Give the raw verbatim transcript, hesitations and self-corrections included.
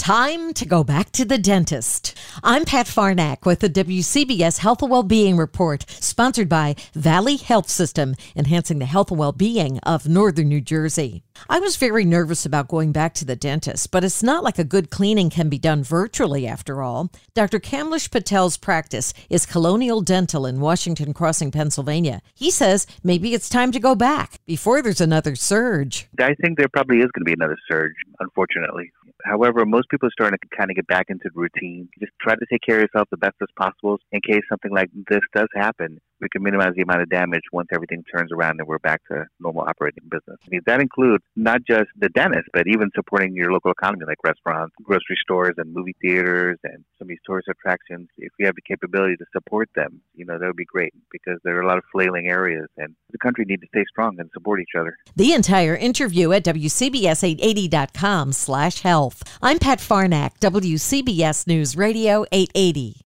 Time to go back to the dentist. I'm Pat Farnack with the W C B S Health and Wellbeing Report, sponsored by Valley Health System, enhancing the health and well-being of Northern New Jersey. I was very nervous about going back to the dentist, but it's not like a good cleaning can be done virtually after all. Doctor Kamlesh Patel's practice is Colonial Dental in Washington Crossing, Pennsylvania. He says maybe it's time to go back before there's another surge. I think there probably is going to be another surge, unfortunately. However, most people are starting to kind of get back into the routine. Just try to take care of yourself the best as possible in case something like this does happen. We can minimize the amount of damage once everything turns around and we're back to normal operating business. I mean, that includes not just the dentist, but even supporting your local economy like restaurants, grocery stores, and movie theaters, and some of these tourist attractions. If we have the capability to support them, you know, that would be great because there are a lot of flailing areas and the country needs to stay strong and support each other. The entire interview at W C B S eight eighty dot com slash health. I'm Pat Farnack, W C B S News Radio eight eighty.